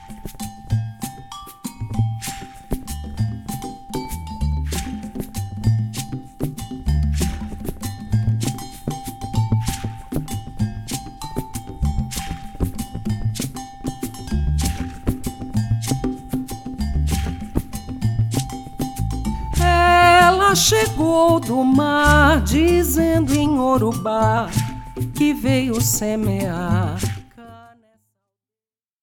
Ela chegou do mar dizendo em Urubá que veio semear